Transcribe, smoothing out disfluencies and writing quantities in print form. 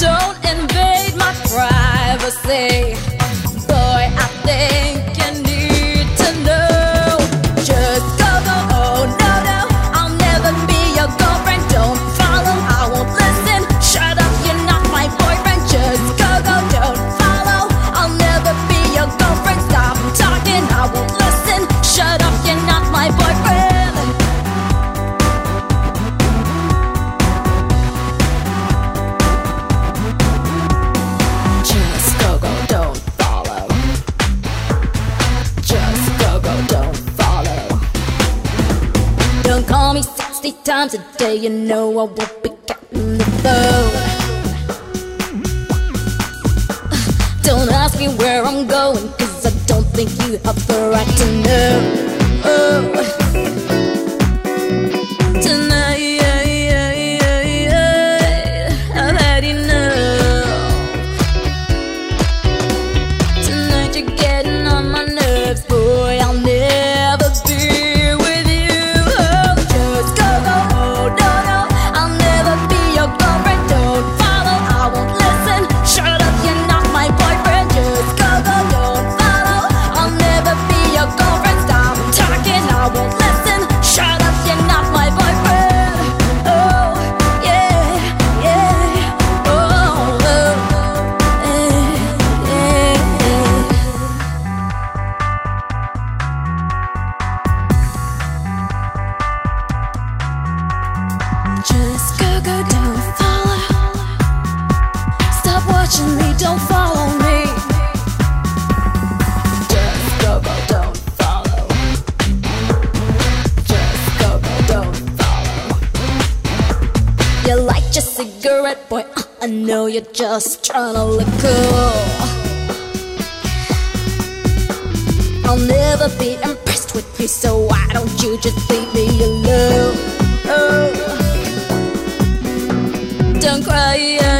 Don't invade my privacy. Boy, I think you need to know. Just go, go, oh no, no, I'll never be your girlfriend. Don't follow, I won't listen. Shut up, you're not my boyfriend. Just go, go, don't follow, I'll never be your girlfriend. Stop talking, I won't listen. Shut up, you're not my boyfriend. Just go, go, don't follow. Just go, go, don't follow. Don't call me 60 times a day, you know I won't be getting the phone. Don't ask me where I'm going, cause I don't think you have the right to know. Tonight, I've had enough. Tonight you're getting on my nerves, boy, I'll never be with you. Oh, just go, go, oh no, no, I'll never be your girlfriend. Don't follow, I won't listen. Shut up, you're not my boyfriend. Just go, go, don't follow, I'll never be your girlfriend. Stop talking, I won't listen. Shut up, you're not my boyfriend. Oh, yeah, yeah, oh, just go, go, don't follow. Stop watching me, don't follow me. Just go, go, don't follow. Just go, go, don't follow. You like your cigarette, boy, I know you're just trying to look cool. I'll never be impressed with you, so why don't you just leave me alone? Oh. Don't cry,